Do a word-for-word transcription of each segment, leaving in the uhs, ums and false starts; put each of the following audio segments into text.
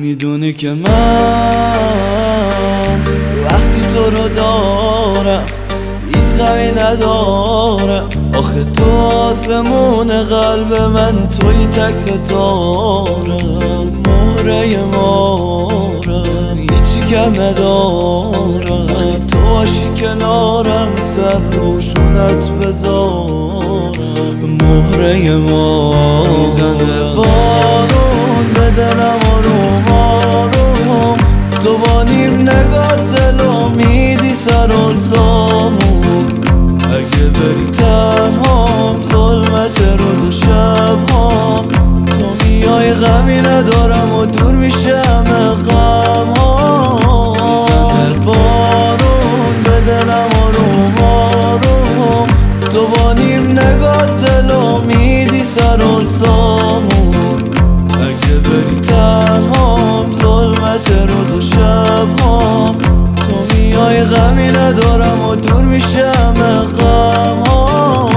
میدونی که من وقتی تو رو دارم هیچ غمی ندارم. آخه تو آسمون قلب من، توی تک ستارم، مهره مارم، هیچی کم ندارم. وقتی تو باشی کنارم سر روشونت بذارم، مهره مارم. میزنه بارون به دلم آروم آروم، تو با نیم نگاه دلو میدی سر و سامون. اگه بری تنهام ظلمت روز و شب ها، تو میای غمی ندارم و دور میشه همه غم ها. میزنه بارون به دلم آروم آروم، تو با نیم نگاه دلو میدی سر و سامون. اگه بری تنهام ظلمت روز و شب ها، تو میای غمی ندارم و دور میشه همه غم ها.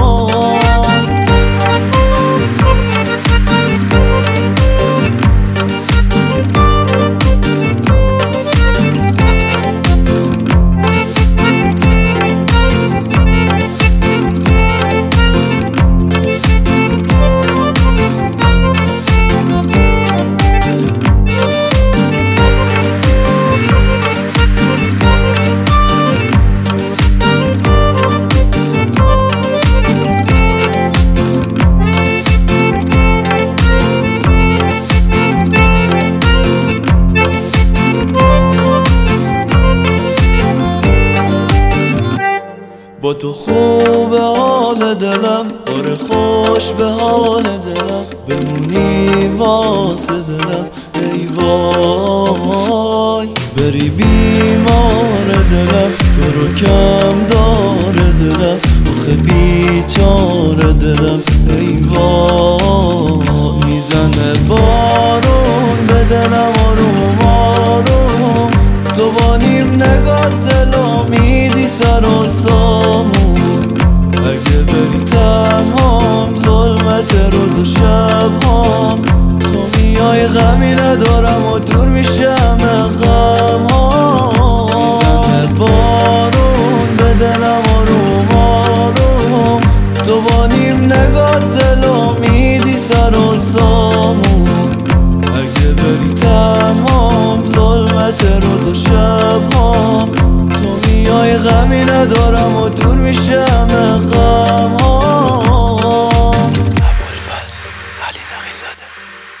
با تو خوب حال دلم، آره خوش به حال دلم، بمونی واسه دلم ای وای. بری بیمار دلم، تو رو کم داره دلم، آخه بیچاره دلم ای وای. میزنه بارون به دلم آروم آروم، تو با نیم نگاه دلو میدی سر و سامون. اگه بری تنهام ظلمت روز و شب ها، تو میای غمی ندارم و دور میشه همه غم ها. میزنه بارون به دلم آروم آروم، تو با نیم نگاه دلو میدی سر و سامون. اگه بری تنهام ظلمت روز و شب ها، تو میای غمی ندارم و دور میشه همه غم ها. ابوالفضل علی نقی‌زاده.